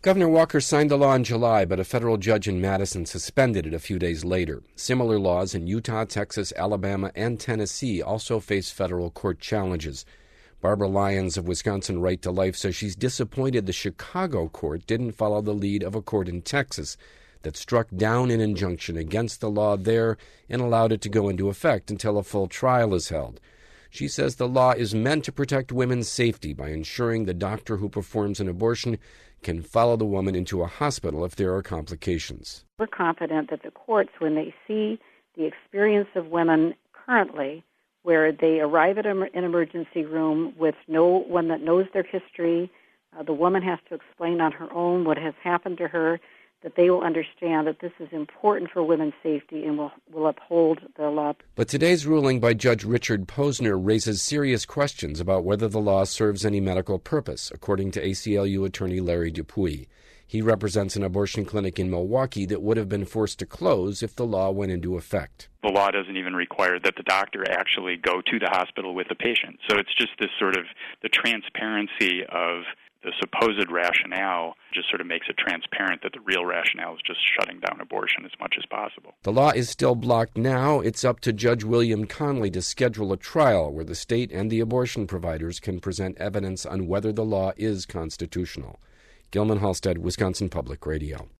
Governor Walker signed the law in July, but a federal judge in Madison suspended it a few days later. Similar laws in Utah, Texas, Alabama, and Tennessee also face federal court challenges. Barbara Lyons of Wisconsin Right to Life says she's disappointed the Chicago court didn't follow the lead of a court in Texas that struck down an injunction against the law there and allowed it to go into effect until a full trial is held. She says the law is meant to protect women's safety by ensuring the doctor who performs an abortion can follow the woman into a hospital if there are complications. We're confident that the courts, when they see the experience of women currently, where they arrive at an emergency room with no one that knows their history, the woman has to explain on her own what has happened to her, that they will understand that this is important for women's safety and will uphold the law. But today's ruling by Judge Richard Posner raises serious questions about whether the law serves any medical purpose, according to ACLU attorney Larry Dupuy. He represents an abortion clinic in Milwaukee that would have been forced to close if the law went into effect. The law doesn't even require that the doctor actually go to the hospital with the patient. So it's just this sort of the transparency of the supposed rationale just sort of makes it transparent that the real rationale is just shutting down abortion as much as possible. The law is still blocked now. It's up to Judge William Conley to schedule a trial where the state and the abortion providers can present evidence on whether the law is constitutional. Gilman Halstead, Wisconsin Public Radio.